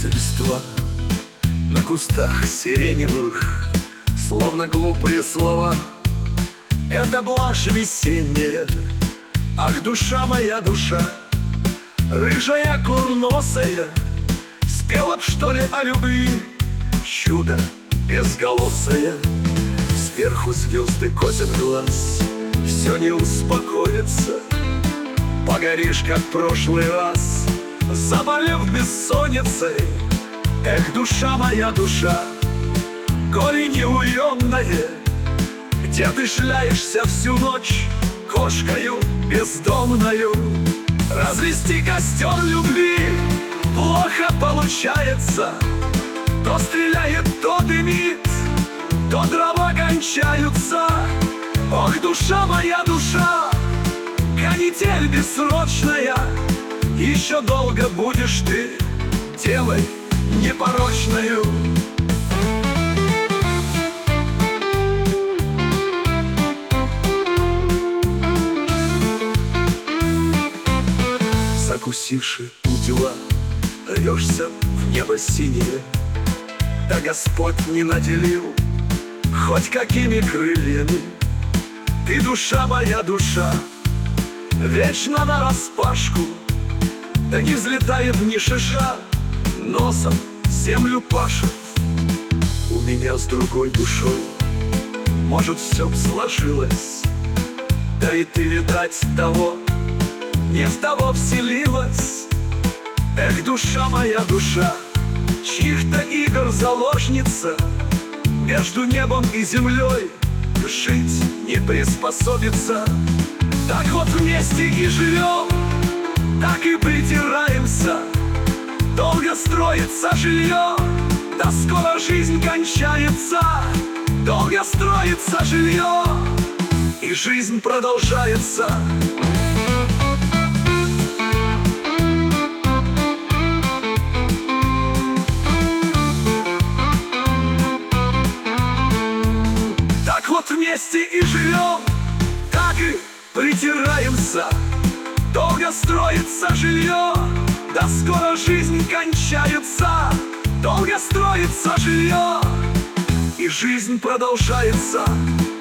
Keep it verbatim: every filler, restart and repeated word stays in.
Шевелится листва на кустах сиреневых, словно глупые слова. Это блажь весенняя, ах, душа моя, душа, рыжая, курносая, спела б, что ли, о любви, чудо безголосое. Сверху звезды косят глаз, все не успокоится. Погоришь, как прошлый раз, заболев бессонницей. Эх, душа моя, душа, горе неуемное, где ты шляешься всю ночь кошкою бездомною. Развести костер любви плохо получается. То стреляет, то дымит, то дрова кончаются. Ох, душа моя, душа, канитель бессрочная, еще долго будешь ты девой непорочною. Закусивши у дела, рвешься в небо синее. Да Господь не наделил хоть какими крыльями. Ты, душа моя, душа, вечно нараспашку, да не взлетает ни шиша, носом землю пашет. У меня с другой душой, может, все б сложилось, да и ты, видать, того не в того вселилась. Эх, душа моя, душа, чьих-то игр заложница, между небом и землей жить не приспособится. Так вот вместе и живем, так и притираемся. Долго строится жилье, да скоро жизнь кончается. Долго строится жилье, и жизнь продолжается. Так вот вместе и живем, так и притираемся. Долго строится жилье, да скоро жизнь кончается. Долго строится жилье, и жизнь продолжается.